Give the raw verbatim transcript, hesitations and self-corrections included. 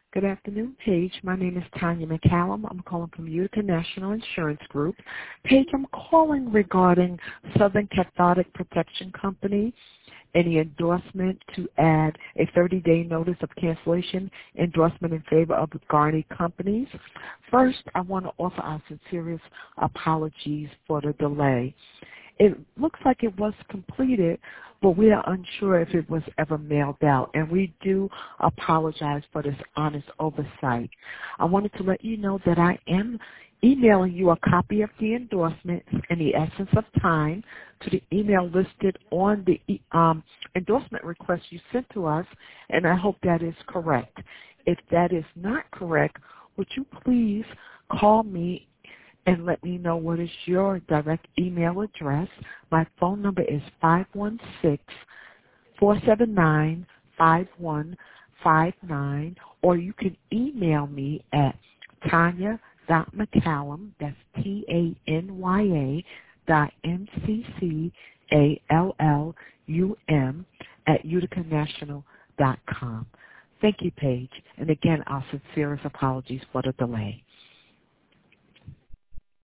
Good afternoon, Paige. My name is Tanya McCallum. I'm calling from Utica National Insurance Group. Paige, I'm calling regarding Southern Cathodic Protection Company, any endorsement to add a thirty-day notice of cancellation endorsement in favor of Garney Companies. First, I want to offer our sincerest apologies for the delay. It looks like it was completed, but we are unsure if it was ever mailed out, and we do apologize for this honest oversight. I wanted to let you know that I am emailing you a copy of the endorsement in the essence of time to the email listed on the um, endorsement request you sent to us, and I hope that is correct. If that is not correct, would you please call me and let me know what is your direct email address. My phone number is five one six, four seven nine, five one five nine, or you can email me at Tanya.McCallum, that's T A N Y A dot M C C A L L U M at Utica National dot com. Thank you, Paige. And again, our sincerest apologies for the delay.